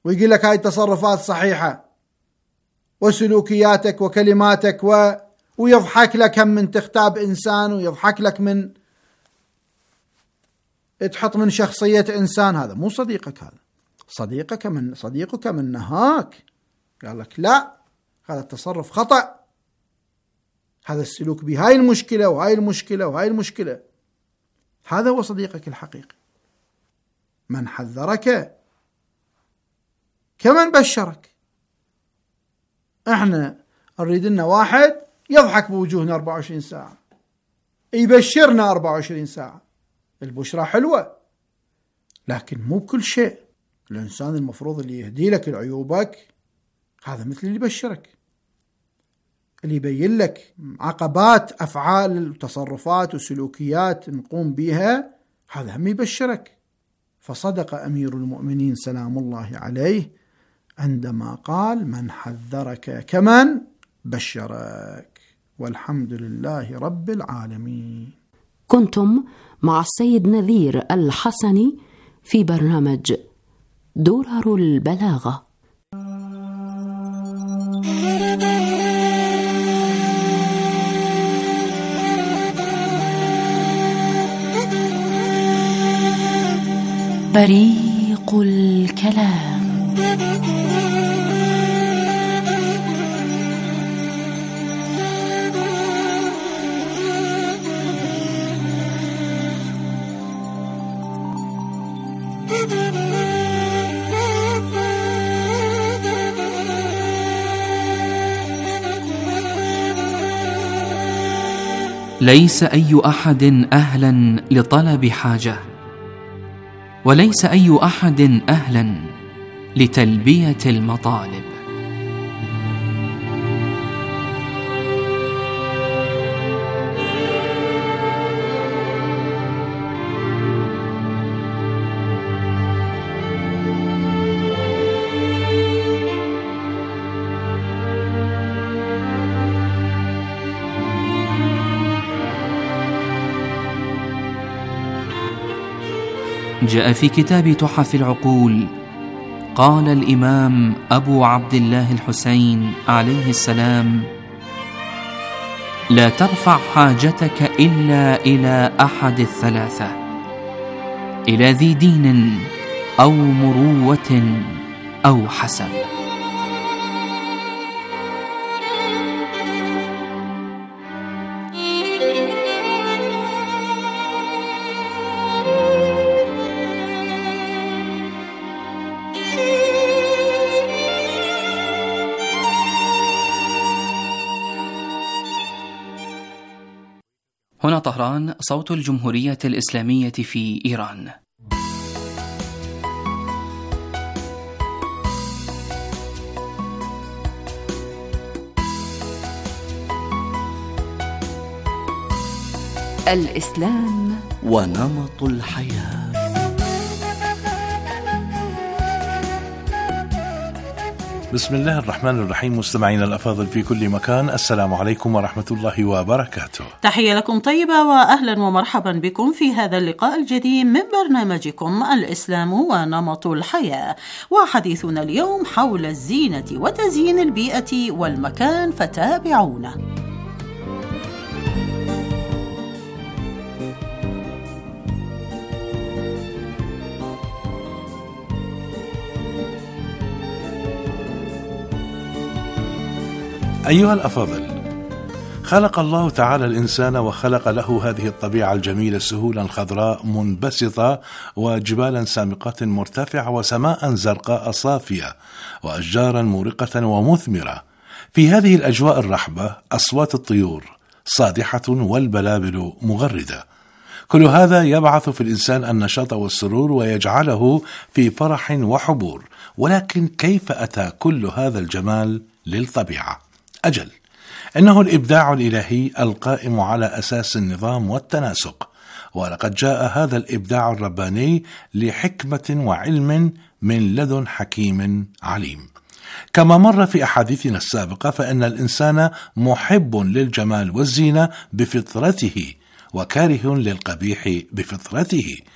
ويقول لك هاي التصرفات صحيحة وسلوكياتك وكلماتك ويضحك لك هم من تغتاب إنسان، ويضحك لك من تحط من شخصية إنسان. هذا مو صديقك، هذا صديقك من نهاك قال لك لا، هذا التصرف خطأ، هذا السلوك بهاي المشكلة وهاي المشكلة وهاي المشكلة. هذا هو صديقك الحقيقي، من حذرك كمن بشرك. احنا نريد لنا واحد يضحك بوجوهنا 24 ساعة، يبشرنا 24 ساعة. البشرى حلوة، لكن مو بكل شيء. الإنسان المفروض اللي يهدي لك العيوبك هذا مثل اللي يبشرك، اللي يبين لك عقبات أفعال وتصرفات وسلوكيات نقوم بها، هذا هم يبشرك. فصدق أمير المؤمنين سلام الله عليه عندما قال من حذرك كمن بشرك. والحمد لله رب العالمين. كنتم مع السيد نذير الحسني في برنامج درر البلاغة. بريق الكلام. ليس أي أحد أهلا لطلب حاجة، وليس أي أحد أهلا لتلبية المطالب. جاء في كتاب تحف العقول قال الإمام أبو عبد الله الحسين عليه السلام: لا ترفع حاجتك إلا إلى أحد الثلاثة، إلى ذي دين أو مروة أو حسب. هنا طهران، صوت الجمهورية الإسلامية في إيران. الإسلام ونمط الحياة. بسم الله الرحمن الرحيم. مستمعينا الأفاضل في كل مكان، السلام عليكم ورحمة الله وبركاته. تحية لكم طيبة وأهلا ومرحبا بكم في هذا اللقاء الجديد من برنامجكم الإسلام ونمط الحياة، وحديثنا اليوم حول الزينة وتزيين البيئة والمكان، فتابعونا. أيها الأفاضل، خلق الله تعالى الإنسان وخلق له هذه الطبيعة الجميلة، سهولا خضراء منبسطة وجبالا سامقات مرتفعة وسماء زرقاء صافية وأشجارا مورقة ومثمرة. في هذه الأجواء الرحبة أصوات الطيور صادحة والبلابل مغردة. كل هذا يبعث في الإنسان النشاط والسرور ويجعله في فرح وحبور. ولكن كيف أتى كل هذا الجمال للطبيعة؟ أجل، إنه الإبداع الإلهي القائم على أساس النظام والتناسق، ولقد جاء هذا الإبداع الرباني لحكمة وعلم من لدن حكيم عليم. كما مر في أحاديثنا السابقة، فإن الإنسان محب للجمال والزينة بفطرته، وكاره للقبيح بفطرته،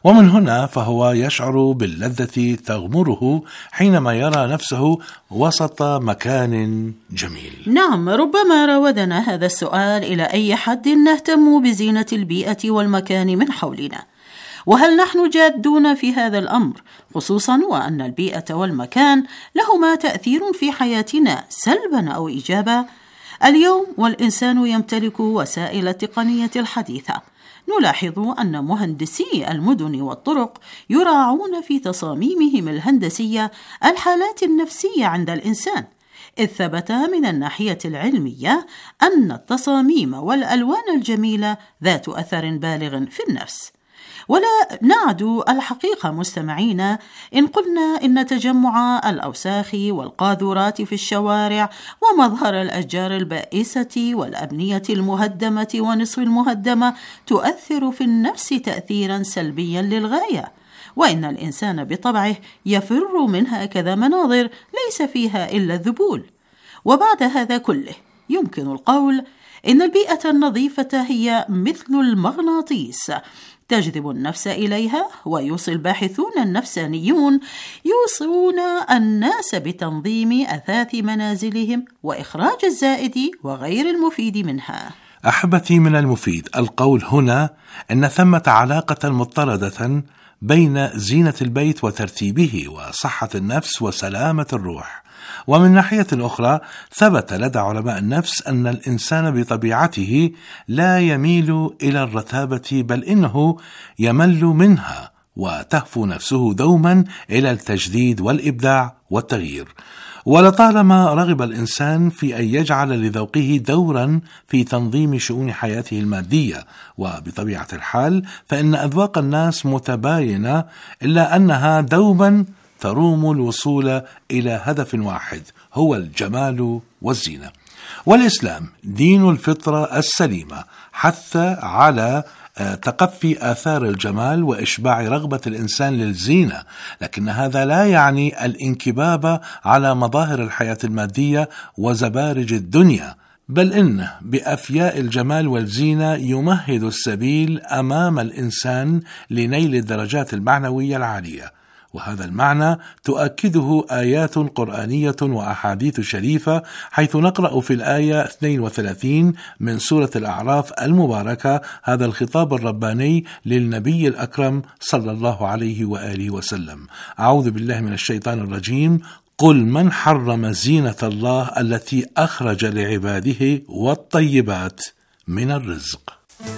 ومن هنا فهو يشعر باللذة تغمره حينما يرى نفسه وسط مكان جميل. نعم، ربما راودنا هذا السؤال إلى أي حد نهتم بزينة البيئة والمكان من حولنا، وهل نحن جادون في هذا الأمر، خصوصا وأن البيئة والمكان لهما تأثير في حياتنا سلبا أو إيجابا؟ اليوم والإنسان يمتلك وسائل التقنية الحديثة، نلاحظ أن مهندسي المدن والطرق يراعون في تصاميمهم الهندسية الحالات النفسية عند الإنسان، إذ ثبت من الناحية العلمية أن التصاميم والألوان الجميلة ذات أثر بالغ في النفس. ولا نعد الحقيقة مستمعين إن قلنا إن تجمع الأوساخ والقاذورات في الشوارع ومظهر الأشجار البائسة والأبنية المهدمة ونصف المهدمة تؤثر في النفس تأثيرا سلبيا للغاية، وإن الإنسان بطبعه يفر من هكذا مناظر ليس فيها إلا الذبول. وبعد هذا كله يمكن القول إن البيئة النظيفة هي مثل المغناطيس تجذب النفس إليها، ويوصي الباحثون النفسانيون يوصون الناس بتنظيم أثاث منازلهم وإخراج الزائد وغير المفيد منها. أحبتي، من المفيد القول هنا أن ثمة علاقة مضطردة بين زينة البيت وترتيبه وصحة النفس وسلامة الروح. ومن ناحية أخرى ثبت لدى علماء النفس أن الإنسان بطبيعته لا يميل إلى الرتابة، بل إنه يمل منها، وتهفو نفسه دوما إلى التجديد والإبداع والتغيير. ولطالما رغب الإنسان في أن يجعل لذوقه دورا في تنظيم شؤون حياته المادية، وبطبيعة الحال فإن أذواق الناس متباينة، إلا أنها دوما تروم الوصول إلى هدف واحد، هو الجمال والزينة. والإسلام دين الفطرة السليمة حث على تقفي آثار الجمال وإشباع رغبة الإنسان للزينة، لكن هذا لا يعني الانكباب على مظاهر الحياة المادية وزبارج الدنيا، بل إن بأفياء الجمال والزينة يمهد السبيل أمام الإنسان لنيل الدرجات المعنوية العالية. وهذا المعنى تؤكده آيات قرآنية وأحاديث شريفة، حيث نقرأ في الآية 32 من سورة الأعراف المباركة هذا الخطاب الرباني للنبي الأكرم صلى الله عليه وآله وسلم: أعوذ بالله من الشيطان الرجيم: قل من حرم زينة الله التي أخرج لعباده والطيبات من الرزق.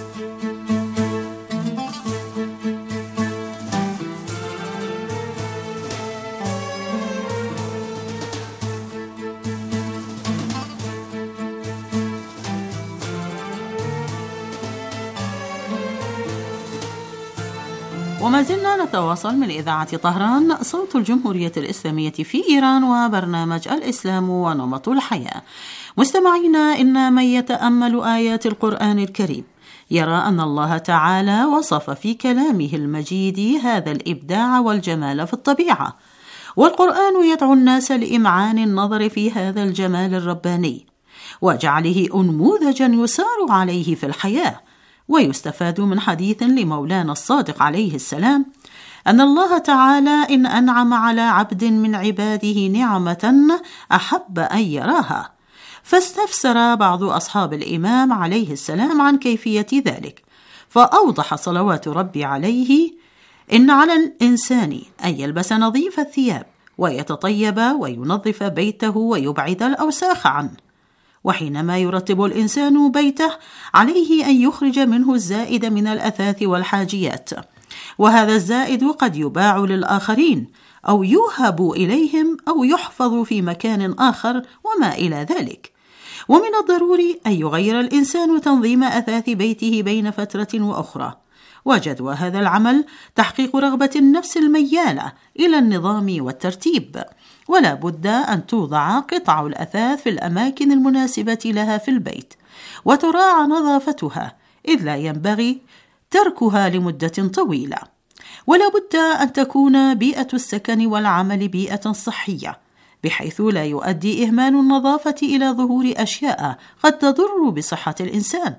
وما زلنا نتواصل من إذاعة طهران صوت الجمهورية الإسلامية في إيران وبرنامج الإسلام ونمط الحياة. مستمعينا، إن من يتأمل آيات القرآن الكريم يرى أن الله تعالى وصف في كلامه المجيد هذا الإبداع والجمال في الطبيعة، والقرآن يدعو الناس لإمعان النظر في هذا الجمال الرباني وجعله أنموذجا يسار عليه في الحياة. ويستفاد من حديث لمولانا الصادق عليه السلام أن الله تعالى إن أنعم على عبد من عباده نعمة أحب أن يراها، فاستفسر بعض أصحاب الإمام عليه السلام عن كيفية ذلك، فأوضح صلوات ربي عليه: إن على الإنسان أن يلبس نظيف الثياب ويتطيب وينظف بيته ويبعد الأوساخ عنه، وحينما يرتب الإنسان بيته عليه أن يخرج منه الزائد من الأثاث والحاجيات، وهذا الزائد قد يباع للآخرين أو يوهب إليهم أو يحفظ في مكان آخر وما إلى ذلك. ومن الضروري أن يغير الإنسان تنظيم أثاث بيته بين فترة وأخرى، وجدوى هذا العمل تحقيق رغبة النفس الميالة إلى النظام والترتيب، ولا بد أن توضع قطع الأثاث في الأماكن المناسبة لها في البيت وتراعى نظافتها، إذ لا ينبغي تركها لمدة طويلة. ولا بد أن تكون بيئة السكن والعمل بيئة صحية، بحيث لا يؤدي إهمال النظافة إلى ظهور أشياء قد تضر بصحة الإنسان،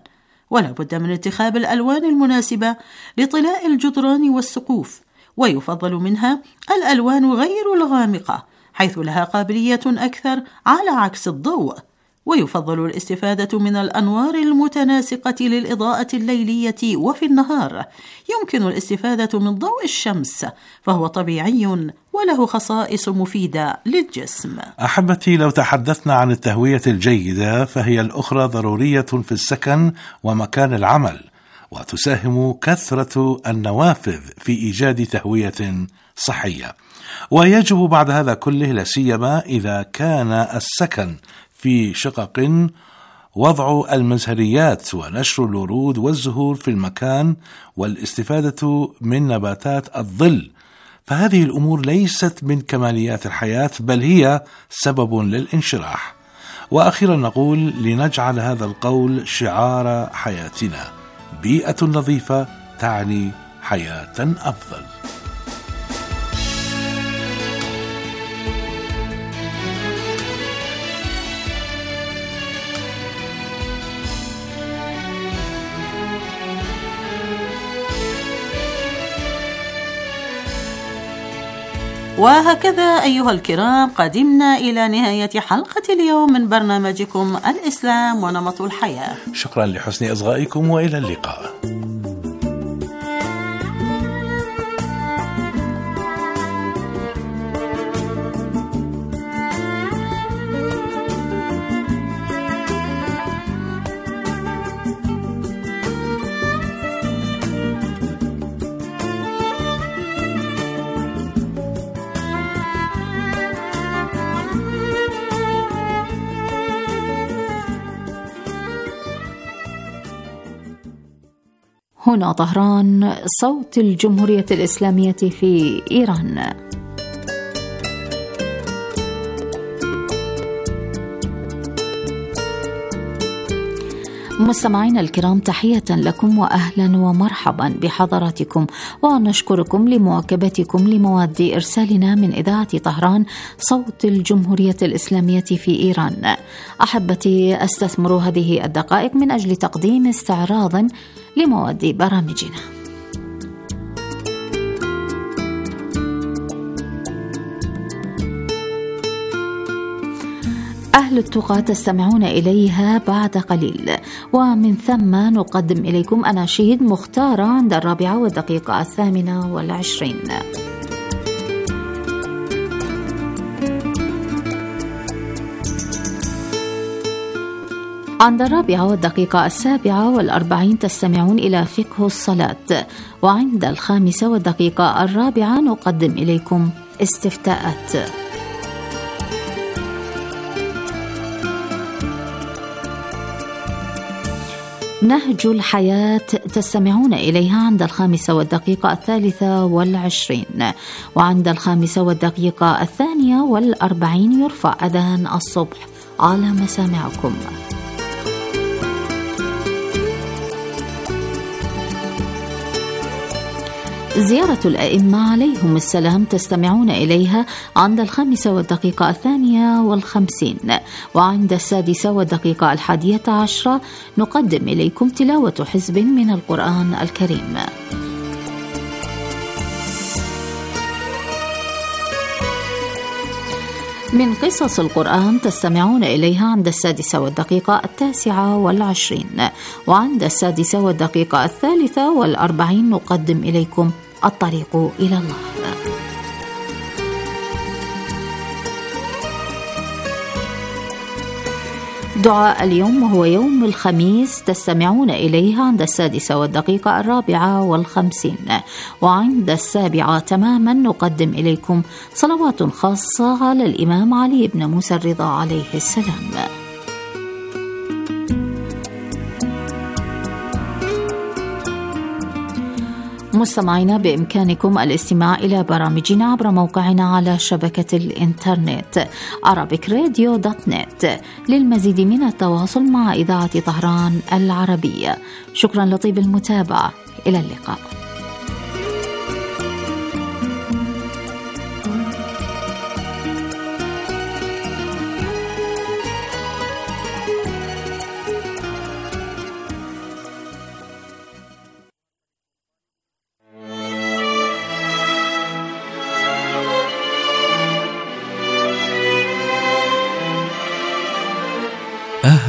ولا بد من اتخاذ الألوان المناسبة لطلاء الجدران والسقوف، ويفضل منها الألوان غير الغامقة حيث لها قابلية أكثر على عكس الضوء، ويفضل الاستفادة من الأنوار المتناسقة للإضاءة الليلية وفي النهار. يمكن الاستفادة من ضوء الشمس فهو طبيعي وله خصائص مفيدة للجسم. أحبتي، لو تحدثنا عن التهوية الجيدة فهي الأخرى ضرورية في السكن ومكان العمل، وتساهم كثرة النوافذ في إيجاد تهوية صحية. ويجب بعد هذا كله، لا سيما إذا كان السكن في شقق، وضع المزهريات ونشر الورود والزهور في المكان والاستفادة من نباتات الظل، فهذه الأمور ليست من كماليات الحياة بل هي سبب للانشراح. وأخيرا نقول لنجعل هذا القول شعار حياتنا: بيئة نظيفة تعني حياة أفضل. وهكذا أيها الكرام قدمنا إلى نهاية حلقة اليوم من برنامجكم الإسلام ونمط الحياة. شكرا لحسن إصغائكم وإلى اللقاء. هنا طهران، صوت الجمهورية الإسلامية في إيران. مستمعينا الكرام، تحية لكم وأهلا ومرحبا بحضراتكم، ونشكركم لمواكبتكم لمواد إرسالنا من إذاعة طهران صوت الجمهورية الإسلامية في إيران. أحبتي، أستثمر هذه الدقائق من أجل تقديم استعراض لمواد برامجنا. أهل التقى تستمعون إليها بعد قليل، ومن ثم نقدم إليكم أناشيد مختارة عند 4:28. عند 4:47 تستمعون إلى فقه الصلاة، وعند 5:04 نقدم إليكم استفتاءات. نهج الحياة تستمعون إليها عند 5:23، وعند 5:42 يرفع أذان الصبح على مسامعكم. زيارة الأئمة عليهم السلام تستمعون إليها عند 5:52، وعند 6:11 نقدم إليكم تلاوة حزب من القرآن الكريم. من قصص القرآن تستمعون إليها عند 6:29، وعند 6:43 نقدم إليكم الطريق إلى الله. دعاء اليوم وهو يوم الخميس تستمعون إليها عند 6:54، وعند 7 تماما نقدم إليكم صلوات خاصة على الإمام علي بن موسى الرضا عليه السلام. مستمعينا، بإمكانكم الاستماع إلى برامجنا عبر موقعنا على شبكة الإنترنت arabicradio.net للمزيد من التواصل مع إذاعة طهران العربية. شكرا لطيب المتابعة، إلى اللقاء.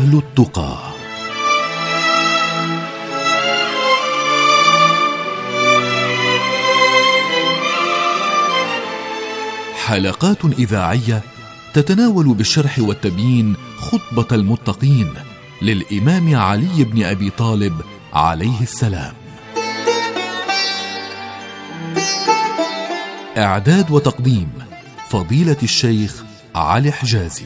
أهل التقى. حلقات إذاعية تتناول بالشرح والتبيين خطبة المتقين للإمام علي بن أبي طالب عليه السلام. إعداد وتقديم فضيلة الشيخ علي حجازي.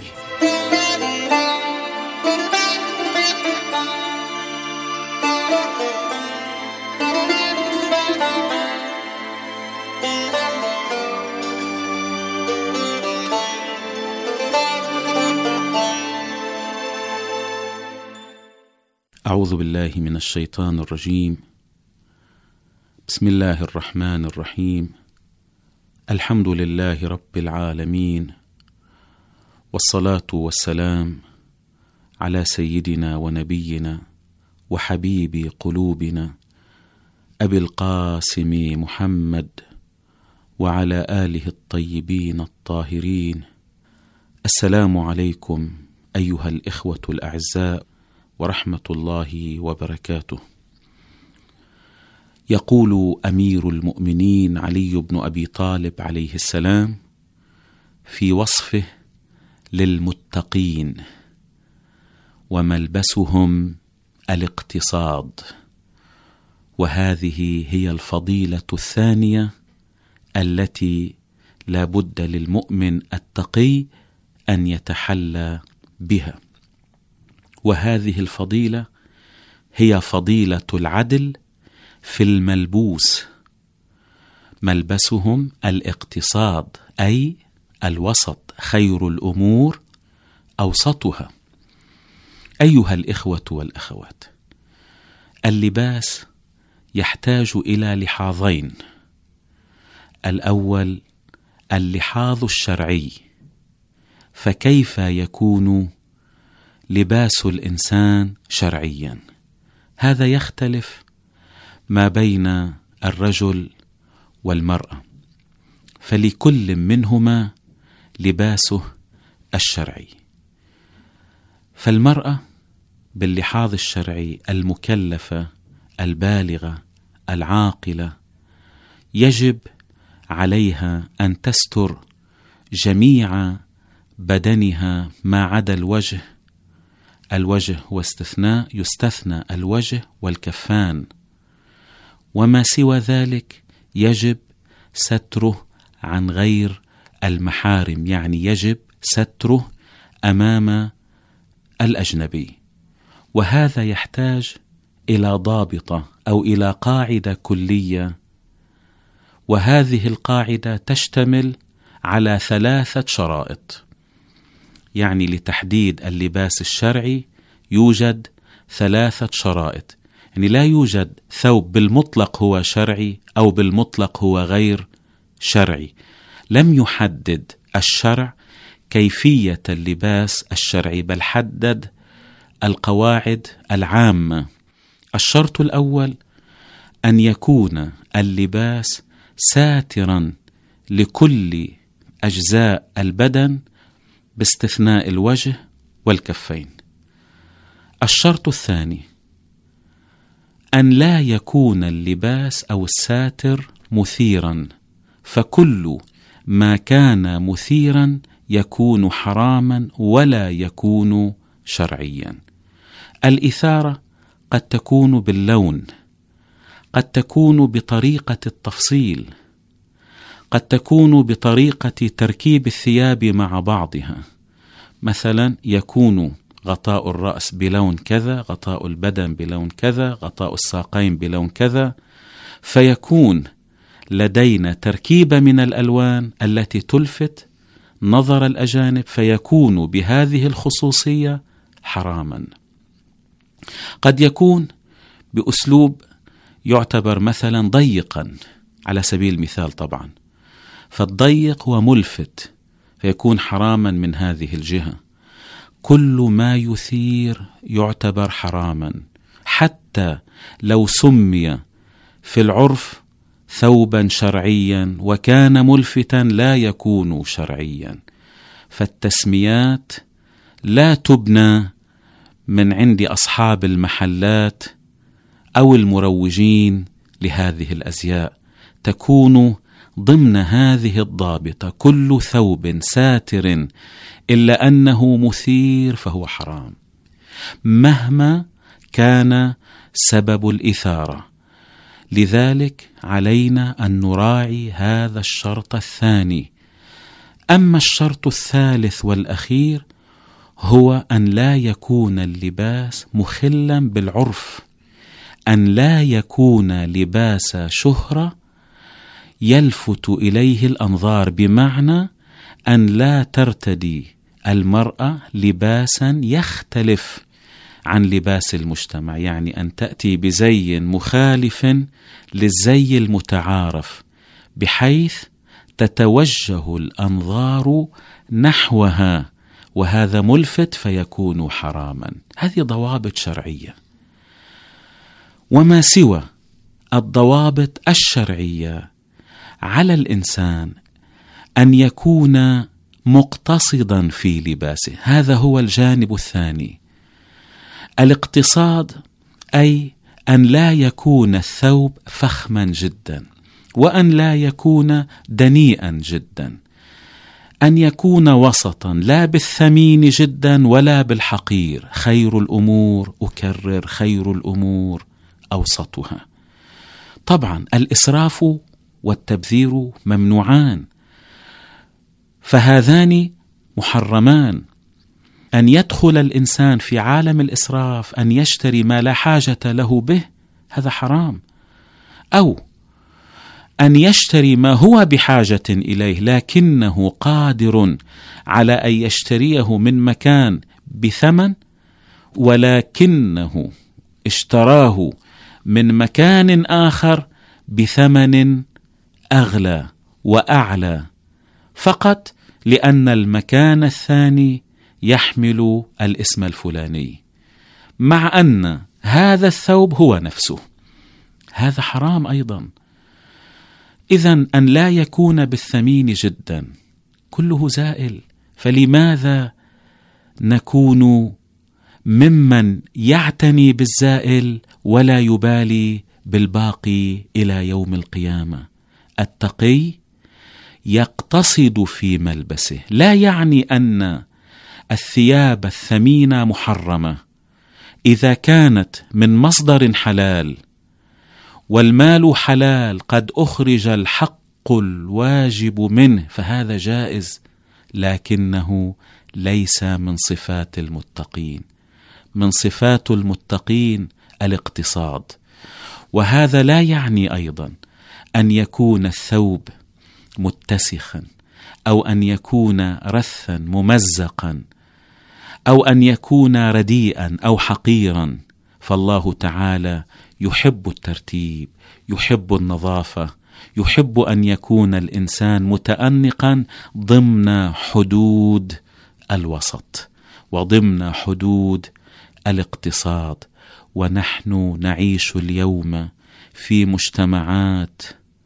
أعوذ بالله من الشيطان الرجيم. بسم الله الرحمن الرحيم. الحمد لله رب العالمين، والصلاة والسلام على سيدنا ونبينا وحبيب قلوبنا أبي القاسم محمد وعلى آله الطيبين الطاهرين. السلام عليكم أيها الإخوة الأعزاء ورحمة الله وبركاته. يقول أمير المؤمنين علي بن أبي طالب عليه السلام في وصفه للمتقين: وملبسهم الاقتصاد. وهذه هي الفضيلة الثانية التي لا بد للمؤمن التقي أن يتحلى بها، وهذه الفضيلة هي فضيلة العدل في الملبوس. ملبسهم الاقتصاد، أي الوسط، خير الأمور أوسطها. أيها الإخوة والأخوات، اللباس يحتاج إلى لحاظين: الأول اللحاظ الشرعي، فكيف يكون لباس الإنسان شرعيا؟ هذا يختلف ما بين الرجل والمرأة، فلكل منهما لباسه الشرعي. فالمرأة باللحاظ الشرعي المكلفة البالغة العاقلة يجب عليها أن تستر جميع بدنها ما عدا الوجه واستثناء، يستثنى الوجه والكفان، وما سوى ذلك يجب ستره عن غير المحارم، يعني يجب ستره أمام الأجنبي. وهذا يحتاج إلى ضابطة أو إلى قاعدة كلية، وهذه القاعدة تشتمل على 3 شرائط. يعني لتحديد اللباس الشرعي يوجد 3 شرائط. يعني لا يوجد ثوب بالمطلق هو شرعي أو بالمطلق هو غير شرعي. لم يحدد الشرع كيفية اللباس الشرعي، بل حدد القواعد العامة. الشرط الأول أن يكون اللباس ساترا لكل أجزاء البدن باستثناء الوجه والكفين. الشرط الثاني أن لا يكون اللباس أو الساتر مثيرا، فكل ما كان مثيرا يكون حراما ولا يكون شرعيا. الإثارة قد تكون باللون، قد تكون بطريقة التفصيل، قد تكون بطريقة تركيب الثياب مع بعضها. مثلا يكون غطاء الرأس بلون كذا، غطاء البدن بلون كذا، غطاء الساقين بلون كذا، فيكون لدينا تركيبة من الألوان التي تلفت نظر الأجانب، فيكون بهذه الخصوصية حراما. قد يكون بأسلوب يعتبر مثلا ضيقا على سبيل المثال طبعا، فالضيق هو ملفت فيكون حراما من هذه الجهة. كل ما يثير يعتبر حراما، حتى لو سمي في العرف ثوبا شرعيا وكان ملفتا لا يكون شرعيا. فالتسميات لا تبنى من عند أصحاب المحلات أو المروجين لهذه الأزياء تكون ضمن هذه الضابطة: كل ثوب ساتر إلا أنه مثير فهو حرام، مهما كان سبب الإثارة. لذلك علينا أن نراعي هذا الشرط الثاني. أما الشرط الثالث والأخير هو أن لا يكون اللباس مخلا بالعرف، أن لا يكون لباس شهرة يلفت إليه الأنظار، بمعنى أن لا ترتدي المرأة لباسا يختلف عن لباس المجتمع، يعني أن تأتي بزي مخالف للزي المتعارف بحيث تتوجه الأنظار نحوها، وهذا ملفت فيكون حراما. هذه ضوابط شرعية. وما سوى الضوابط الشرعية على الإنسان أن يكون مقتصدا في لباسه. هذا هو الجانب الثاني. الاقتصاد أي أن لا يكون الثوب فخما جدا، وأن لا يكون دنيئا جدا، أن يكون وسطا، لا بالثمين جدا ولا بالحقير. خير الأمور، أكرر، خير الأمور أوسطها. طبعا الإسراف والتبذير ممنوعان، فهذان محرمان. أن يدخل الإنسان في عالم الإسراف، أن يشتري ما لا حاجة له به، هذا حرام. أو أن يشتري ما هو بحاجة إليه لكنه قادر على أن يشتريه من مكان بثمن، ولكنه اشتراه من مكان آخر بثمن أغلى وأعلى، فقط لأن المكان الثاني يحمل الاسم الفلاني، مع أن هذا الثوب هو نفسه. هذا حرام أيضا. إذن أن لا يكون بالثمين جدا كله زائل. فلماذا نكون ممن يعتني بالزائل ولا يبالي بالباقي إلى يوم القيامة؟ التقي يقتصد في ملبسه، لا يعني أن الثياب الثمينة محرمة إذا كانت من مصدر حلال والمال حلال قد أخرج الحق الواجب منه، فهذا جائز، لكنه ليس من صفات المتقين. من صفات المتقين الاقتصاد. وهذا لا يعني أيضا أن يكون الثوب متسخا، أو أن يكون رثا ممزقا، أو أن يكون رديئا أو حقيرا. فالله تعالى يحب الترتيب، يحب النظافة، يحب أن يكون الإنسان متأنقا ضمن حدود الوسط وضمن حدود الاقتصاد. ونحن نعيش اليوم في مجتمعات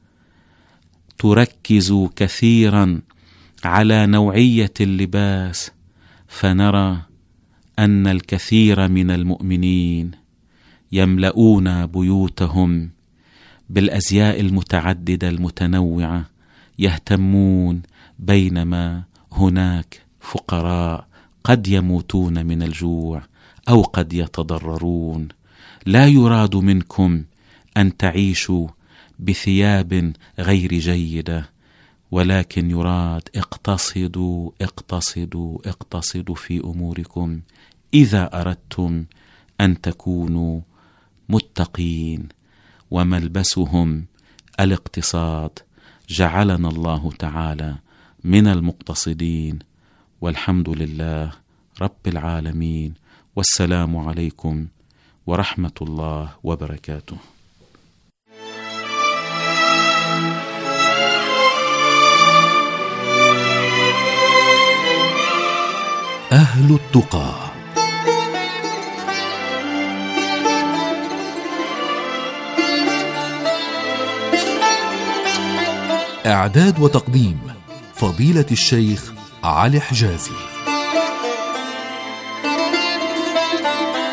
تركز كثيرا على نوعية اللباس، فنرى أن الكثير من المؤمنين يملؤون بيوتهم بالأزياء المتعددة المتنوعة، يهتمون، بينما هناك فقراء قد يموتون من الجوع أو قد يتضررون. لا يراد منكم أن تعيشوا بثياب غير جيدة، ولكن يراد اقتصدوا اقتصدوا اقتصدوا في أموركم إذا أردتم أن تكونوا متقين. وملبسهم الاقتصاد. جعلنا الله تعالى من المقتصدين، والحمد لله رب العالمين. والسلام عليكم ورحمة الله وبركاته. أهل التقى. إعداد وتقديم فضيلة الشيخ علي حجازي.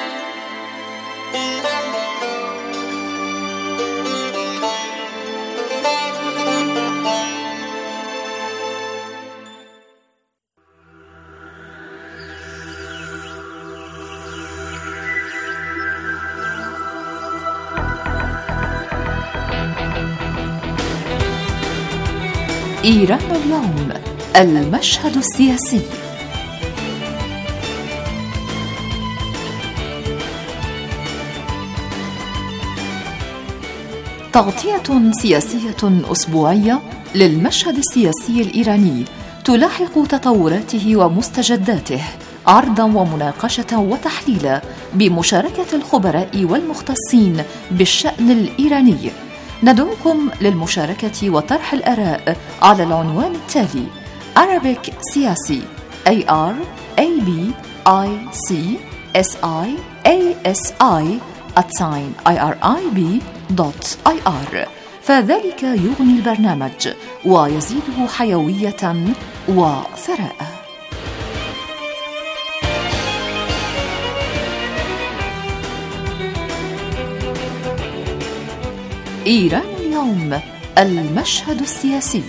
إيران اليوم، المشهد السياسي. تغطية سياسية أسبوعية للمشهد السياسي الإيراني تلاحق تطوراته ومستجداته، عرضا ومناقشة وتحليلا بمشاركة الخبراء والمختصين بالشأن الإيراني. ندعوكم للمشاركة وطرح الآراء على العنوان التالي: Arabic سياسي ARABICSIASI@irib.ir، فذلك يغني البرنامج ويزيده حيوية وثراء. إيران اليوم، المشهد السياسي.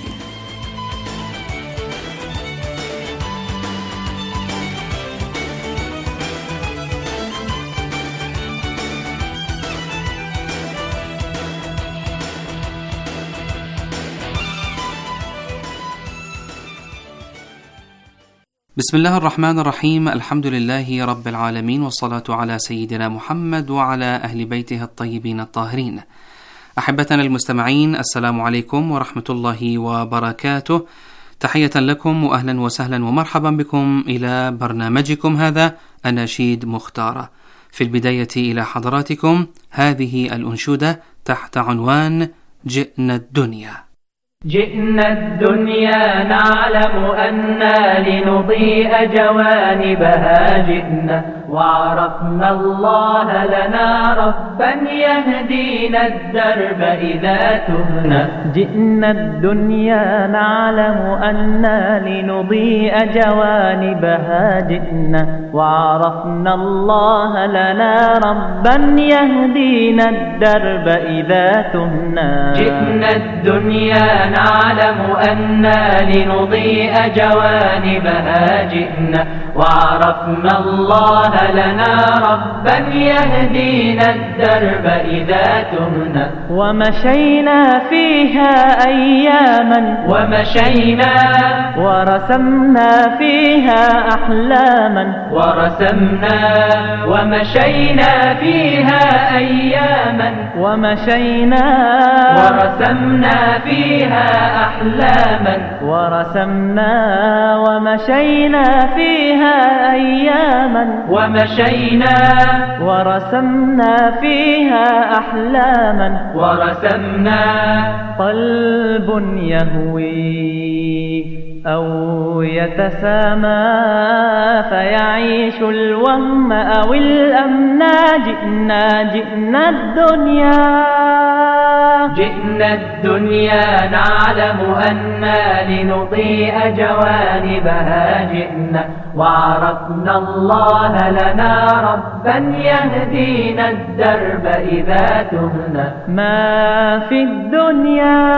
بسم الله الرحمن الرحيم. الحمد لله رب العالمين، والصلاة على سيدنا محمد وعلى أهل بيته الطيبين الطاهرين. أحبتنا المستمعين، السلام عليكم ورحمة الله وبركاته. تحية لكم وأهلا وسهلا ومرحبا بكم إلى برنامجكم هذا أناشيد مختارة. في البداية إلى حضراتكم هذه الأنشودة تحت عنوان جئنا الدنيا. جئنا الدنيا نعلم أننا لنضيء جوانبها، جئنا وعرفنا الله لنا ربا يهدينا الدرب إذا تهنا. جئنا الدنيا نعلم أننا لنضيء جوانبها، جئنا وعرفنا الله لنا ربا يهدينا الدرب إذا تهنا. جئنا الدنيا نعلم أننا لنضيء جوانبها، جئنا وعرفنا الله لنا ربا يهدينا الدرب إذا تهنا. ومشينا فيها أياما ومشينا ورسمنا فيها أحلاما ورسمنا ومشينا فيها أياما ومشينا ورسمنا فيها أحلاما ورسمنا ومشينا فيها أياما ومشينا ورسمنا فيها أحلاما ورسمنا. قلب يهوي أو يتسامى فيعيش الوهم أو الأمنا. جئنا الدنيا جئنا الدنيا نعلم أننا لنضيء جوانبها، جئنا وعرفنا الله لنا ربا يهدينا الدرب إذا تهنا. ما في الدنيا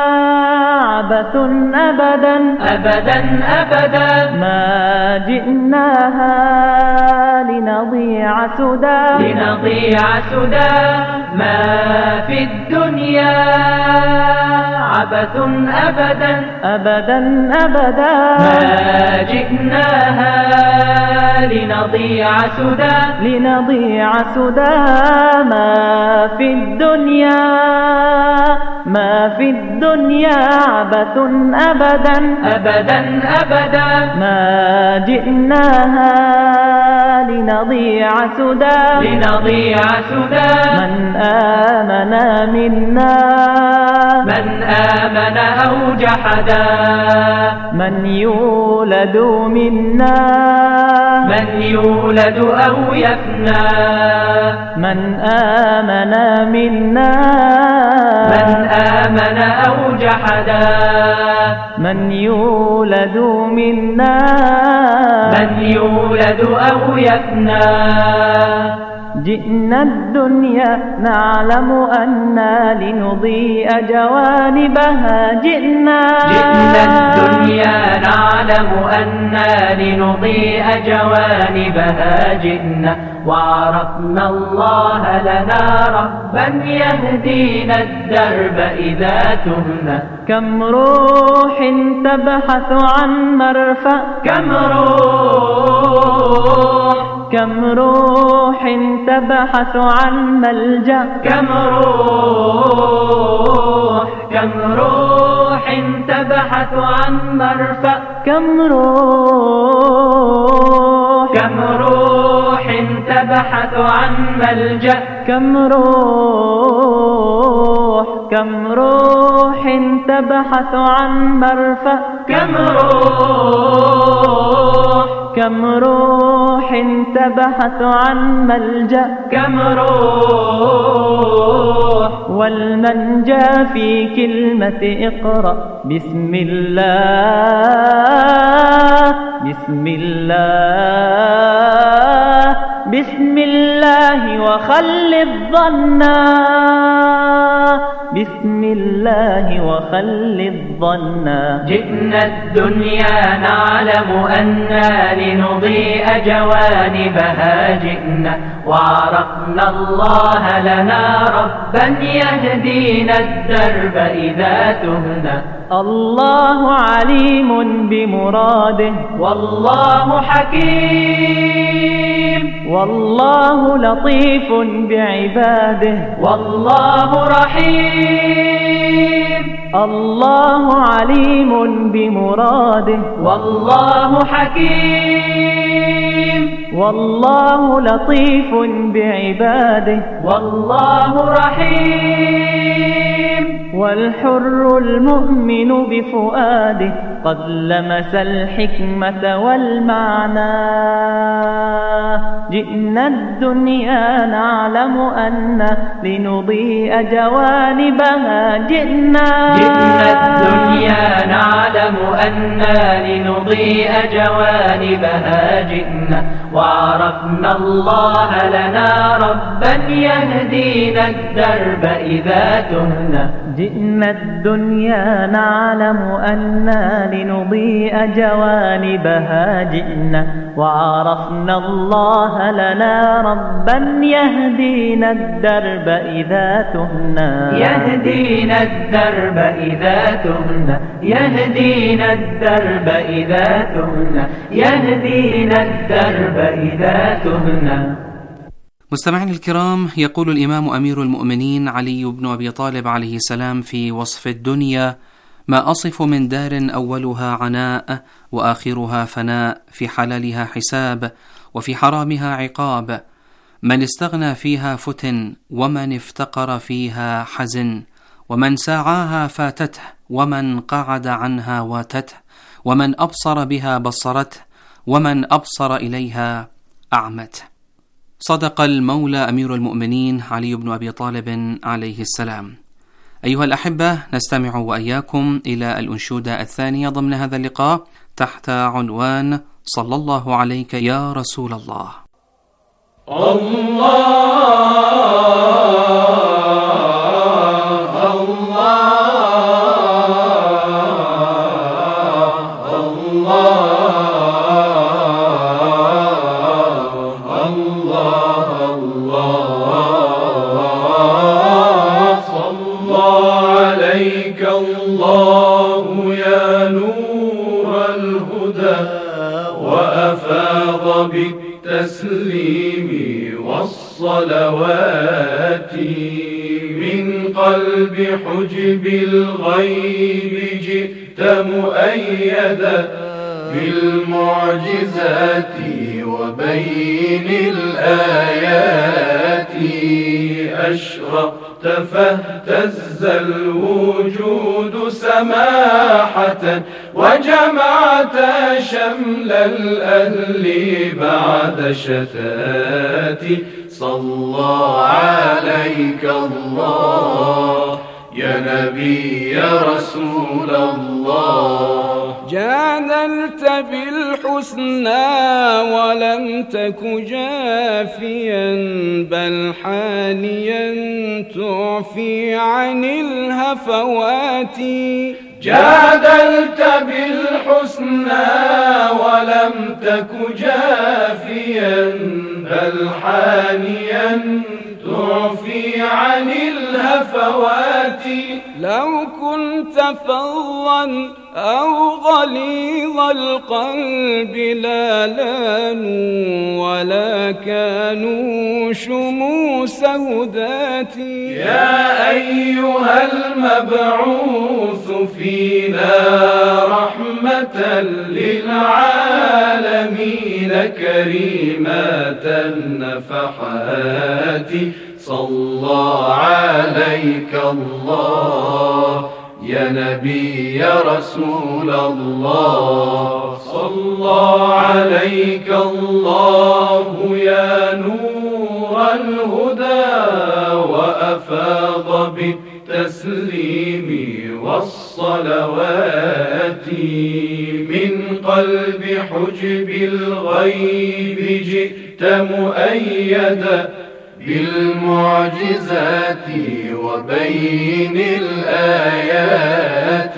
عبث أبدا أبدا أبدا، ما جئناها لنضيع سدى لنضيع سدى. ما في الدنيا عبث أبدا أبدا أبدا، ما جئناها لنضيع سدى لنضيع سدى. ما في الدنيا ما في الدنيا عبث أبدا أبدا أبدا، ما جئناها لنضيع سدى لنضيع سدى. من آمن منا من آمن أو جحدا، من يولد منا من يولد أو يفنى. من آمن منا من آمن أو جحدا، من يولد منا من يولد أو يفنى. جئنا الدنيا نعلم أننا لنضيء جوانبها، جئنا الدنيا نعلم نعلم أنا لنضيء جوانبها جئنا وعرفنا الله لنا ربا يهدينا الدرب إذا تهنا كم روح تبحث عن مرفأ كم روح تبحث عن ملجأ كم روح تبحث عن مرفأ كم روح تبحث عن ملجأ كم روح تبحث عن مرفأ كم روح تبحث عن ملجأ كم روح والمنجى في كلمة اقرأ بسم الله وخل الظنا بسم الله وخل الظنا جئنا الدنيا نعلم أنا لنضيء جوانبها جئنا وعرفنا الله لنا ربا يهدينا الدرب إذا تهنا الله عليم بمراده والله حكيم والله لطيف بعباده والله رحيم الله عليم بمراده والله حكيم والله لطيف بعباده والله رحيم والحر المؤمن بفؤاده قد لمس الحكمة والمعنى جئنا الدنيا نعلم أن لنضيء جوانبها جئنا الدنيا نعلم أن لنضيء جوانبها جئنا وعرفنا الله لنا ربا يهدينا الدرب إذا تهنا جئنا الدنيا نعلم أنا لنضيء جوانبها جئنا وعرفنا الله لنا ربا يهدينا الدرب إذا تهنا يهدينا الدرب إذا تهنا يهدينا الدرب إذا تهنا يهدينا الدرب إذا تهنا. مستمعينا الكرام، يقول الإمام أمير المؤمنين علي بن أبي طالب عليه السلام في وصف الدنيا: ما أصف من دار أولها عناء وآخرها فناء، في حلالها حساب وفي حرامها عقاب، من استغنى فيها فتن ومن افتقر فيها حزن، ومن ساعاها فاتته ومن قعد عنها واتته، ومن أبصر بها بصرته ومن أبصر إليها أعمته. صدق المولى أمير المؤمنين علي بن أبي طالب عليه السلام. أيها الأحبة، نستمع وإياكم إلى الأنشودة الثانية ضمن هذا اللقاء تحت عنوان صلى الله عليك يا رسول الله. بالتسليم والصلوات من قلب حجب الغيب جئت مؤيدا بالمعجزات وبين الآيات أشرقت فاهتز الوجود سماحة وجمعت شمل الأهل بعد شتات صلى عليك الله يا نبي يا رسول الله جادلت بالحسنى ولم تك جافيا بل حانيا تعفي عن الهفوات جادلت بالحسنى بل حانيا تعفي عن الهفوات. لو كنت فظا أو غليظ القلب لا لانوا ولا كانوا شموس هداتي. يا أيها المبعوث فينا رحمة للعالمين كريمة النفحات. صلى عليك الله يا نبي يا رسول الله. صلى عليك الله يا نور الهدى وأفاض بالتسليم والصلوات. من قلب حجب الغيب جئت مؤيدا بالمعجزات وبين الآيات.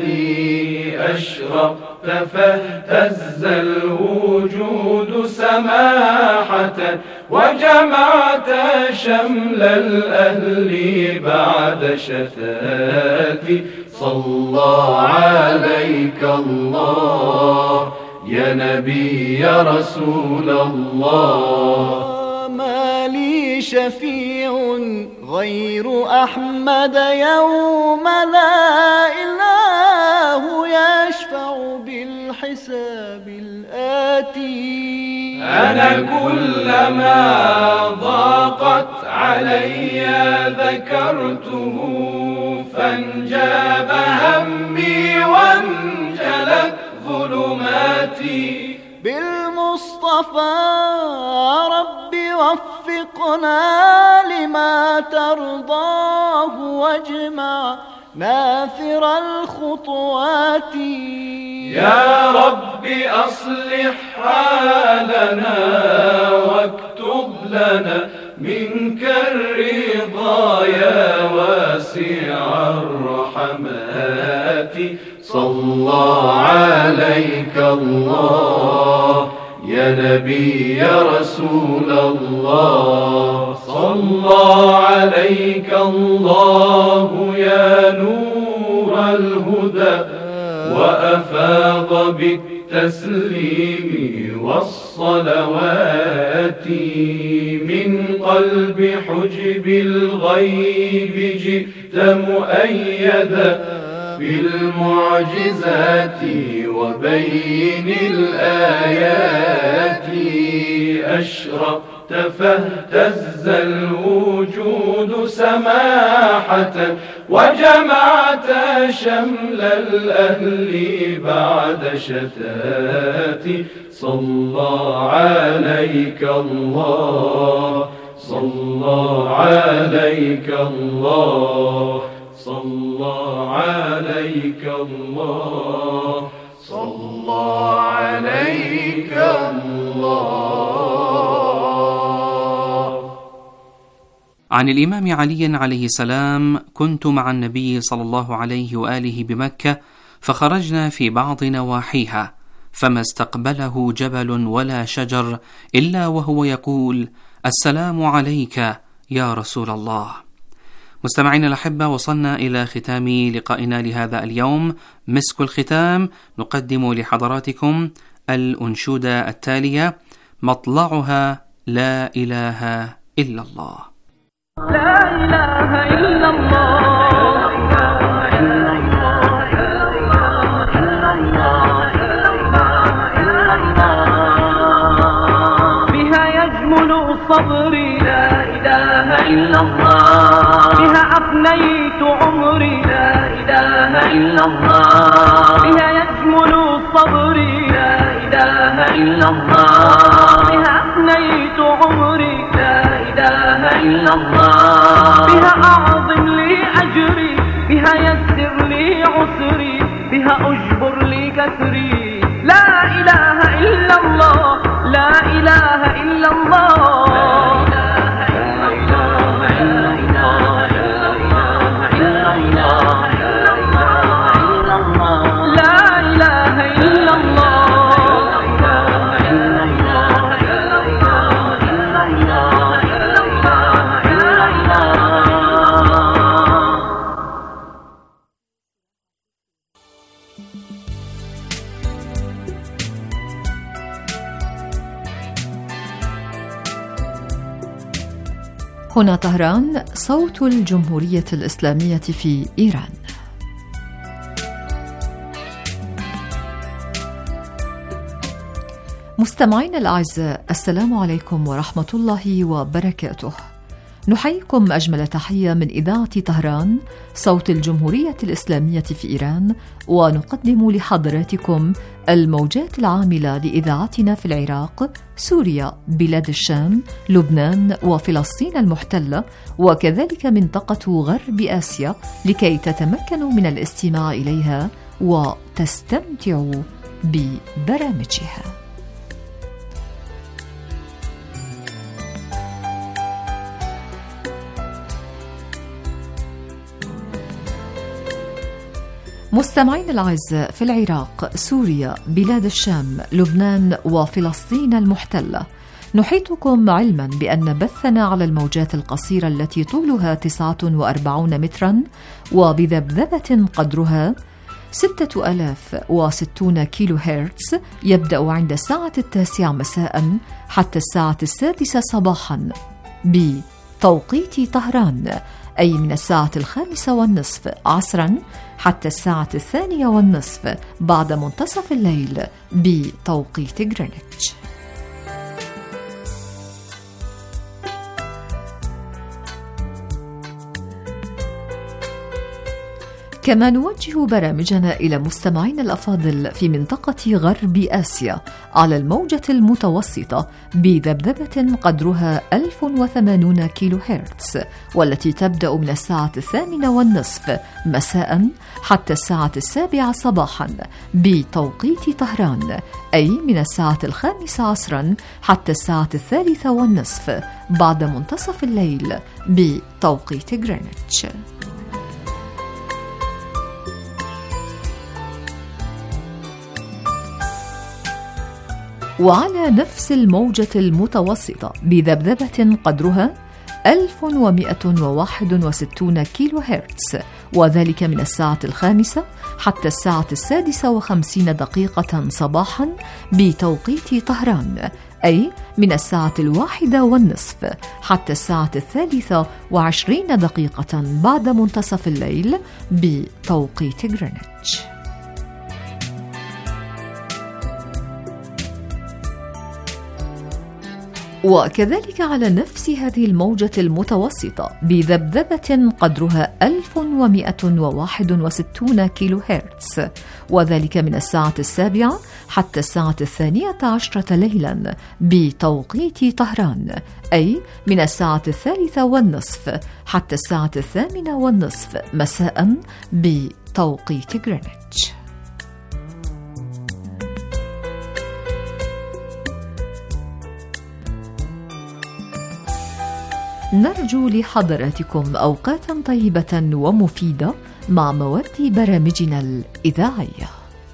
أشرقت فاهتز الوجود سماحة وجمعت شمل الأهل بعد شتات. صلى عليك الله يا نبي يا رسول الله. ما لي شفيع غير أحمد يوم لا إله يشفع بالحساب الآتي. أنا كلما ضاقت علي ذكرته فانجاب همي وانجلت ظلماتي. بالمصطفى رب وفقنا لما ترضاه واجمع نافر الخطوات. يا رب أصلح حالنا واكتب لنا منك الرضا يا واسع الرحمات. صلى عليك الله يا نبي يا رسول الله. صلى عليك الله يا نور الهدى وأفاض بالتسليم والصلوات. من قلب حجب الغيب جئت مؤيدا بالمعجزات وبين الآيات. أشرقت فاهتز الوجود سماحة وجمعت شمل الأهل بعد شتات. صلى عليك الله صلى عليك الله صلى عليك الله صلى عليك الله. عن الإمام علي عليه السلام: كنت مع النبي صلى الله عليه وآله بمكة، فخرجنا في بعض نواحيها، فما استقبله جبل ولا شجر إلا وهو يقول: السلام عليك يا رسول الله. مستمعين الأحبة، وصلنا إلى ختام لقائنا لهذا اليوم. مسك الختام نقدم لحضراتكم الأنشودة التالية: مطلعها لا إله إلا الله. لا إله إلا الله، بها يجمل صبري، لا إله إلا الله، بها أفنيت عمري، لا إله إلا الله، بها يجمل صبري، لا إله إلا الله، بها أفنيت عمري، لا إله إلا الله، بها أعظم لي أجري، بها يسر لي عسري، بها أجبر لي كسري. لا إله إلا الله، لا إله إلا الله، لا هنا طهران، صوت الجمهورية الإسلامية في إيران. مستمعين الأعزاء، السلام عليكم ورحمة الله وبركاته. نحييكم أجمل تحية من إذاعة طهران، صوت الجمهورية الإسلامية في إيران، ونقدم لحضراتكم الموجات العاملة لإذاعتنا في العراق، سوريا، بلاد الشام، لبنان وفلسطين المحتلة، وكذلك منطقة غرب آسيا، لكي تتمكنوا من الاستماع إليها وتستمتعوا ببرامجها. مستمعين الأعزاء، في العراق، سوريا، بلاد الشام، لبنان وفلسطين المحتلة، نحيطكم علما بأن بثنا على الموجات القصيرة التي طولها 49 مترا وبذبذبة قدرها 6060 كيلو هرتز يبدأ عند الساعة 9 مساء حتى الساعة 6 صباحا بتوقيت طهران، أي من الساعة 5:30 عصرا حتى الساعة 2:30 بعد منتصف الليل بتوقيت غرينتش. كما نوجه برامجنا إلى مستمعين الأفاضل في منطقة غرب آسيا على الموجة المتوسطة بذبذبة قدرها 1080 كيلو هرتز، والتي تبدأ من الساعة 8:30 مساء حتى الساعة 7 صباحا بتوقيت طهران، أي من الساعة 5 عصرا حتى الساعة 3:30 بعد منتصف الليل بتوقيت غرينتش. وعلى نفس الموجة المتوسطة بذبذبة قدرها 1161 كيلو هرتز، وذلك من الساعة 5 حتى الساعة 6:50 صباحا بتوقيت طهران، أي من الساعة 1:30 حتى الساعة 23 بعد منتصف الليل بتوقيت غرينتش. وكذلك على نفس هذه الموجة المتوسطة بذبذبة قدرها 1161 كيلو هرتز، وذلك من الساعة 7 حتى الساعة 12 ليلا بتوقيت طهران، أي من الساعة 3:30 حتى الساعة 8:30 مساء بتوقيت غرينتش. نرجو لحضراتكم أوقاتا طيبة ومفيدة مع مواد برامجنا الإذاعية.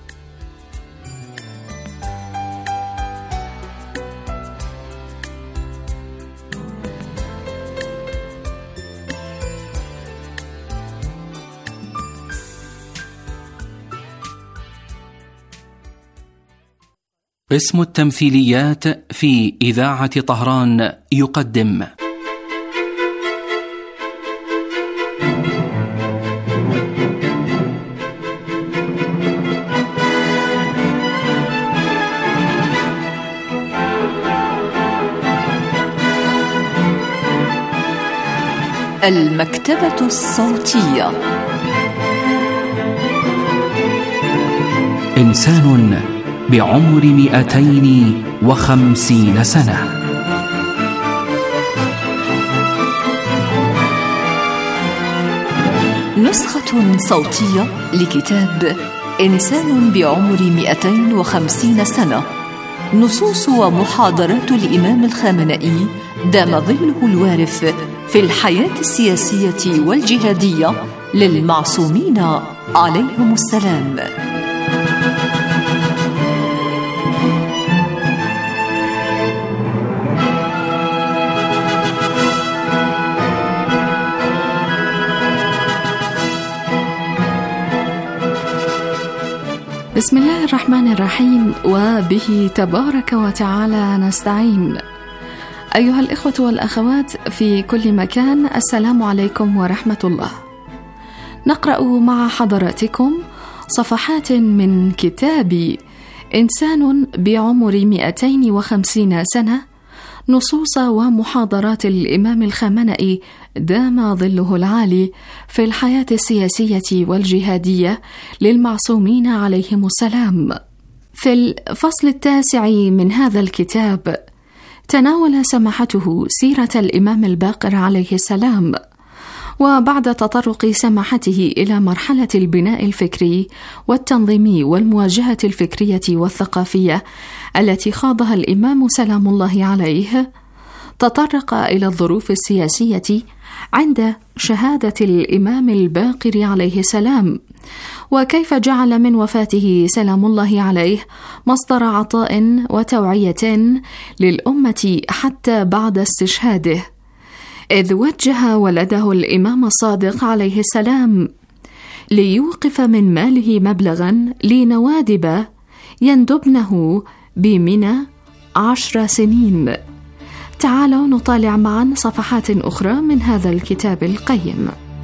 اسم التمثيليات في إذاعة طهران يقدم المكتبة الصوتية. إنسان بعمر 250 سنة. نسخة صوتية لكتاب إنسان بعمر 250 سنة، نصوص ومحاضرات الإمام الخامنئي دام ظله الوارف في الحياة السياسية والجهادية للمعصومين عليهم السلام. بسم الله الرحمن الرحيم، وبه تبارك وتعالى نستعين. أيها الإخوة والأخوات في كل مكان، السلام عليكم ورحمة الله. نقرأ مع حضراتكم صفحات من كتاب إنسان بعمر 250 سنة، نصوص ومحاضرات الإمام الخامنئي دام ظله العالي في الحياة السياسية والجهادية للمعصومين عليهم السلام. في الفصل 9 من هذا الكتاب تناول سماحته سيرة الإمام الباقر عليه السلام، وبعد تطرق سماحته إلى مرحلة البناء الفكري والتنظيمي والمواجهة الفكرية والثقافية التي خاضها الإمام سلام الله عليه، تطرق إلى الظروف السياسية عند شهادة الإمام الباقر عليه السلام، وكيف جعل من وفاته سلام الله عليه مصدر عطاء وتوعية للأمة حتى بعد استشهاده، إذ وجه ولده الإمام الصادق عليه السلام ليوقف من ماله مبلغا لنوادب يندبنه بمنى 10 سنين. تعالوا نطالع معا صفحات أخرى من هذا الكتاب القيم.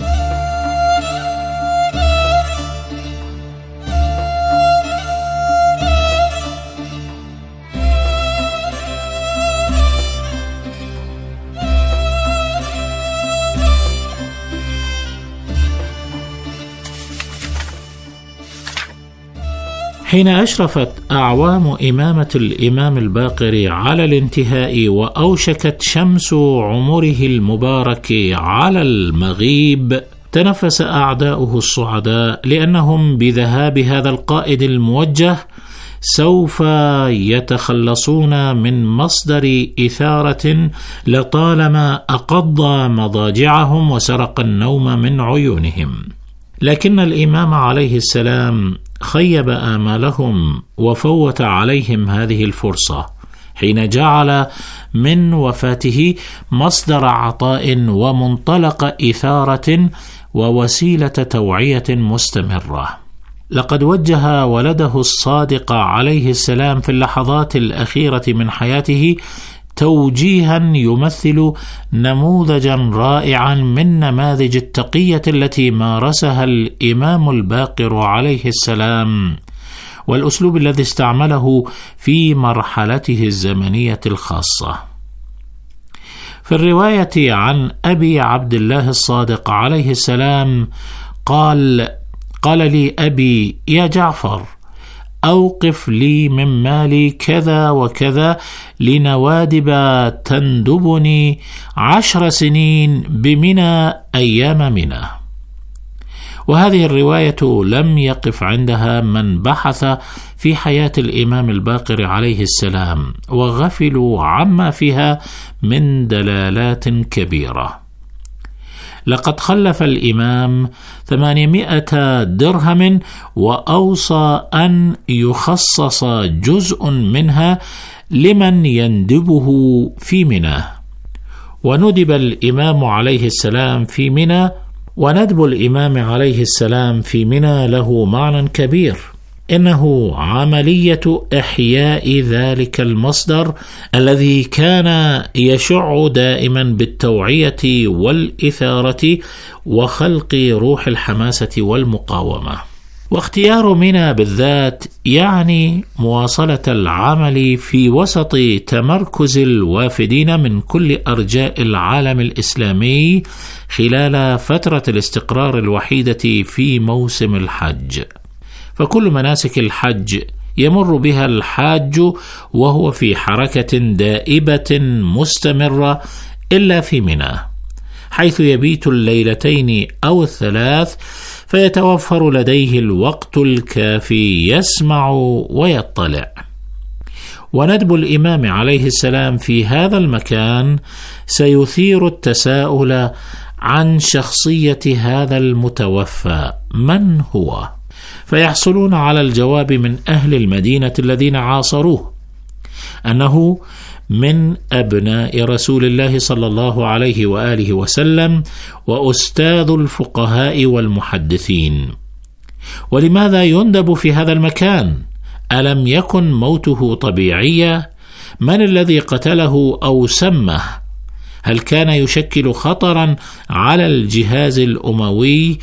حين أشرفت أعوام إمامة الإمام الباقر على الانتهاء وأوشكت شمس عمره المبارك على المغيب، تنفس أعداؤه الصعداء، لأنهم بذهاب هذا القائد الموجه سوف يتخلصون من مصدر إثارة لطالما أقض مضاجعهم وسرق النوم من عيونهم. لكن الإمام عليه السلام خيب آمالهم وفوت عليهم هذه الفرصة حين جعل من وفاته مصدر عطاء ومنطلق إثارة ووسيلة توعية مستمرة. لقد وجه ولده الصادق عليه السلام في اللحظات الأخيرة من حياته توجيها يمثل نموذجا رائعا من نماذج التقية التي مارسها الإمام الباقر عليه السلام، والأسلوب الذي استعمله في مرحلته الزمنية الخاصة. في الرواية عن أبي عبد الله الصادق عليه السلام قال لي أبي: يا جعفر، أوقف لي من مالي كذا وكذا لنوادب تندبني 10 سنين بمنى أيام منى. وهذه الرواية لم يقف عندها من بحث في حياة الإمام الباقر عليه السلام وغفلوا عما فيها من دلالات كبيرة. لقد خلف الإمام 800 درهم، وأوصى أن يخصص جزء منها لمن يندبه في منى. وندب الإمام عليه السلام في منى، وندب الإمام عليه السلام في منى له معنى كبير، إنه عملية إحياء ذلك المصدر الذي كان يشع دائما بالتوعية والإثارة وخلق روح الحماسة والمقاومة. واختيار منى بالذات يعني مواصلة العمل في وسط تمركز الوافدين من كل أرجاء العالم الإسلامي خلال فترة الاستقرار الوحيدة في موسم الحج. فكل مناسك الحج يمر بها الحاج وهو في حركة دائبة مستمرة إلا في منى، حيث يبيت الليلتين أو الثلاث، فيتوفر لديه الوقت الكافي يسمع ويطلع. وندب الإمام عليه السلام في هذا المكان سيثير التساؤل عن شخصية هذا المتوفى، من هو؟ فيحصلون على الجواب من أهل المدينة الذين عاصروه أنه من أبناء رسول الله صلى الله عليه وآله وسلم، وأستاذ الفقهاء والمحدثين. ولماذا يندب في هذا المكان؟ ألم يكن موته طبيعية؟ من الذي قتله أو سمه؟ هل كان يشكل خطرا على الجهاز الأموي؟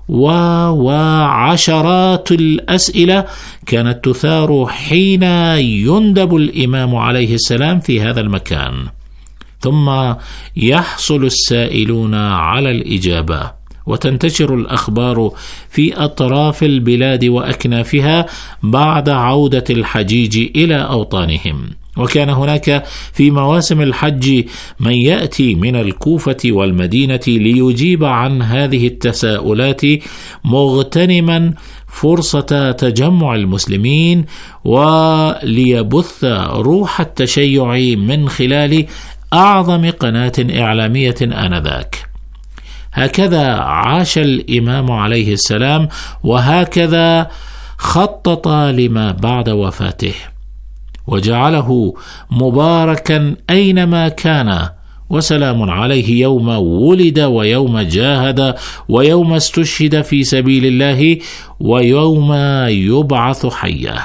وعشرات الأسئلة كانت تثار حين يندب الإمام عليه السلام في هذا المكان، ثم يحصل السائلون على الإجابة، وتنتشر الأخبار في أطراف البلاد وأكنافها بعد عودة الحجيج إلى أوطانهم. وكان هناك في مواسم الحج من يأتي من الكوفة والمدينة ليجيب عن هذه التساؤلات، مغتنما فرصة تجمع المسلمين وليبث روح التشيع من خلال أعظم قناة إعلامية آنذاك. هكذا عاش الإمام عليه السلام، وهكذا خطط لما بعد وفاته، وجعله مباركا أينما كان، وسلام عليه يوم ولد ويوم جاهد ويوم استشهد في سبيل الله ويوم يبعث حيا.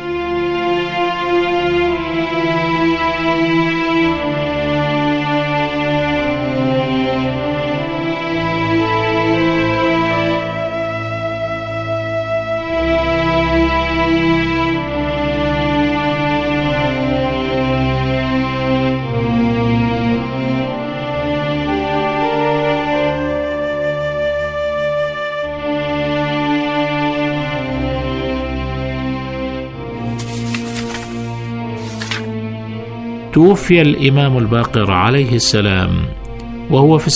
توفي الإمام الباقر عليه السلام وهو في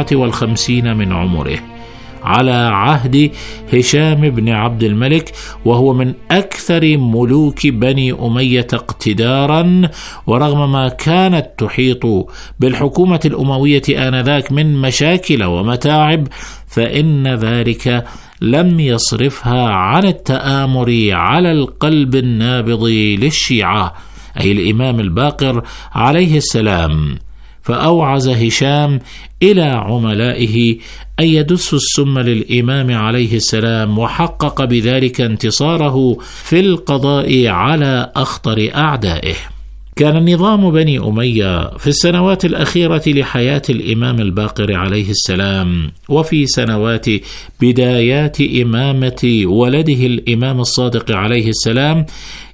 57 من عمره على عهد هشام بن عبد الملك، وهو من أكثر ملوك بني أمية اقتدارا، ورغم ما كانت تحيط بالحكومة الأموية آنذاك من مشاكل ومتاعب، فإن ذلك لم يصرفها عن التآمر على القلب النابض للشيعة، أي الإمام الباقر عليه السلام. فأوعز هشام إلى عملائه أن يدسوا السم للإمام عليه السلام، وحقق بذلك انتصاره في القضاء على أخطر أعدائه. كان نظام بني أمية في السنوات الأخيرة لحياة الإمام الباقر عليه السلام، وفي سنوات بدايات إمامة ولده الإمام الصادق عليه السلام،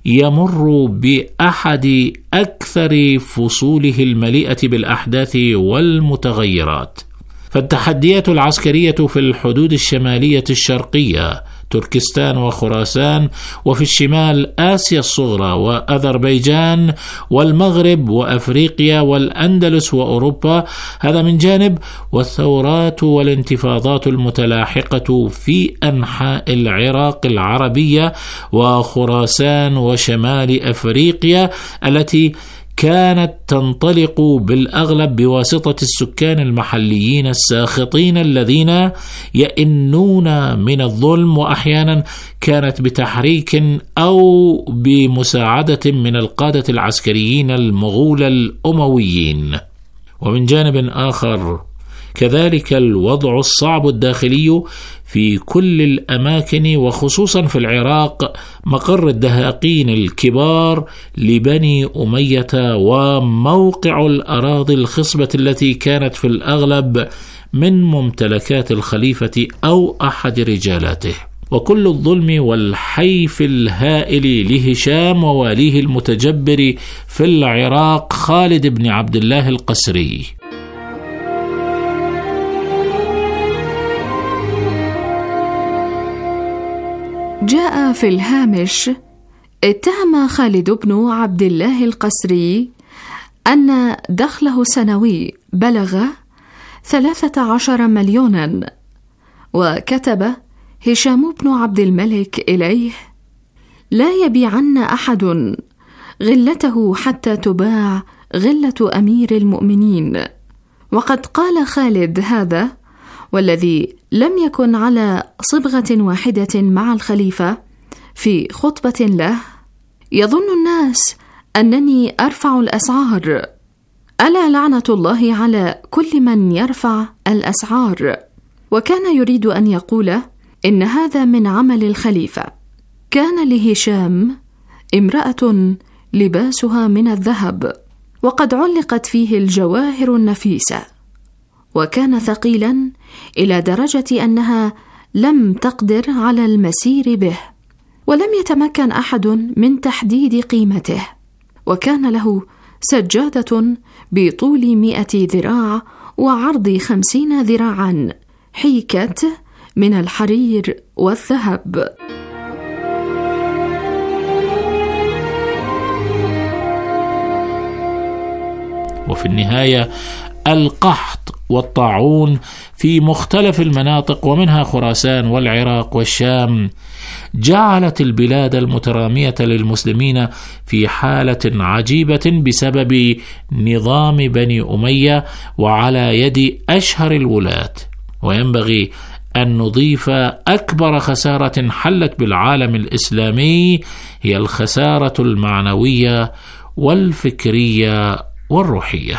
يمر بأحد أكثر فصوله المليئة بالأحداث والمتغيرات. فالتحديات العسكرية في الحدود الشمالية الشرقية، تركستان وخراسان، وفي الشمال آسيا الصغرى وأذربيجان والمغرب وأفريقيا والأندلس وأوروبا، هذا من جانب، والثورات والانتفاضات المتلاحقة في أنحاء العراق العربية وخراسان وشمال أفريقيا، التي كانت تنطلق بالأغلب بواسطة السكان المحليين الساخطين الذين يئنون من الظلم، وأحيانا كانت بتحريك أو بمساعدة من القادة العسكريين المغول الأمويين. ومن جانب آخر كذلك الوضع الصعب الداخلي في كل الأماكن، وخصوصا في العراق مقر الدهاقين الكبار لبني أمية، وموقع الأراضي الخصبة التي كانت في الأغلب من ممتلكات الخليفة أو أحد رجالاته، وكل الظلم والحيف الهائل لهشام وواليه المتجبر في العراق خالد بن عبد الله القسري. جاء في الهامش: اتهم خالد بن عبد الله القسري أن دخله السنوي بلغ 13 مليونا، وكتب هشام بن عبد الملك إليه: لا يبيعن أحد غلته حتى تباع غلة أمير المؤمنين. وقد قال خالد هذا والذي لم يكن على صبغة واحدة مع الخليفة في خطبة له: يظن الناس أنني أرفع الأسعار، ألا لعنة الله على كل من يرفع الأسعار. وكان يريد أن يقول إن هذا من عمل الخليفة. كان لهشام امرأة لباسها من الذهب، وقد علقت فيه الجواهر النفيسة، وكان ثقيلا إلى درجة أنها لم تقدر على المسير به، ولم يتمكن أحد من تحديد قيمته. وكان له سجادة بطول 100 ذراع وعرض 50 ذراعا، حيكت من الحرير والذهب. وفي النهاية القحط والطاعون في مختلف المناطق ومنها خراسان والعراق والشام جعلت البلاد المترامية للمسلمين في حالة عجيبة بسبب نظام بني أمية وعلى يد أشهر الولاة. وينبغي أن نضيف أكبر خسارة حلت بالعالم الإسلامي هي الخسارة المعنوية والفكرية والروحية.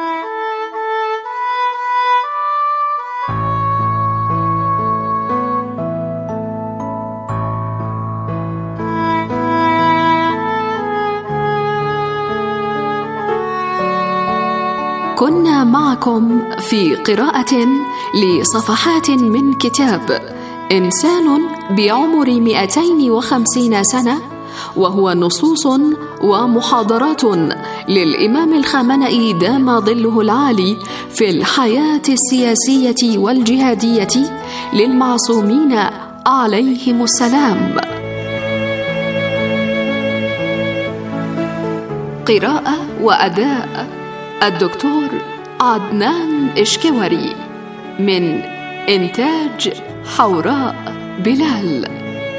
كنا معكم في قراءة لصفحات من كتاب إنسان بعمر 250 سنة، وهو نصوص ومحاضرات للإمام الخامنئي دام ظله العالي في الحياة السياسية والجهادية للمعصومين عليهم السلام. قراءة وأداء الدكتور عدنان إشكوري، من إنتاج حوراء بلال.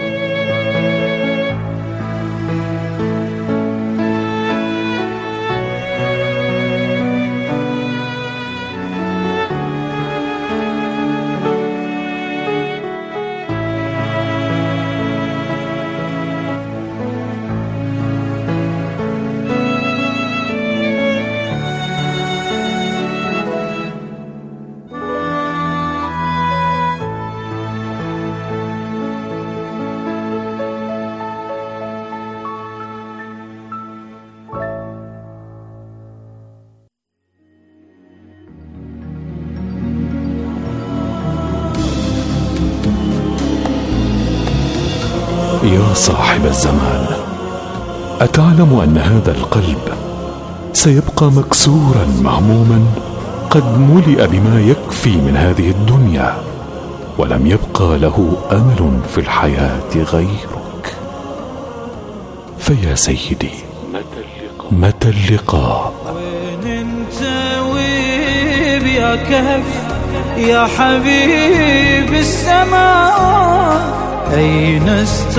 يا صاحب الزمان، أتعلم أن هذا القلب سيبقى مكسورا مهموما قد ملئ بما يكفي من هذه الدنيا، ولم يبقى له أمل في الحياة غيرك. فيا سيدي، متى اللقاء؟ وين انت ويب يا كهف يا حبيب السماء؟ أين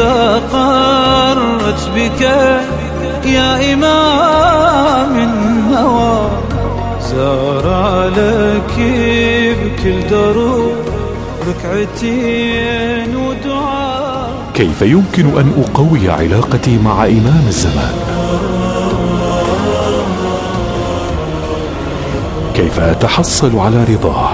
استقرت بك يا إمام النوى؟ زار لك بكل دروب ركعتين ودعاء. كيف يمكن أن أقوي علاقتي مع إمام الزمان؟ كيف أتحصل على رضاه؟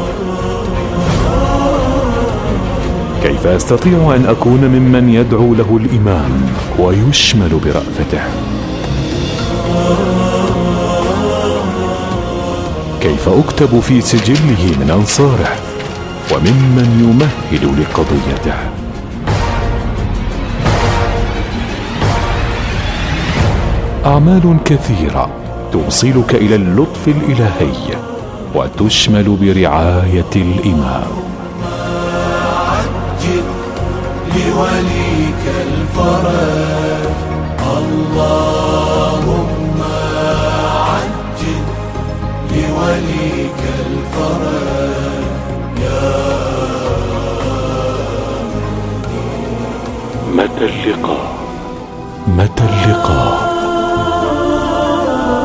كيف أستطيع أن أكون ممن يدعو له الإمام ويشمل برأفته؟ كيف أكتب في سجله من أنصاره وممن يمهد لقضيته؟ أعمال كثيرة توصلك إلى اللطف الإلهي وتشمل برعاية الإمام. لوليك الفرج اللهم عجل لوليك الفرج يا متى اللقاء؟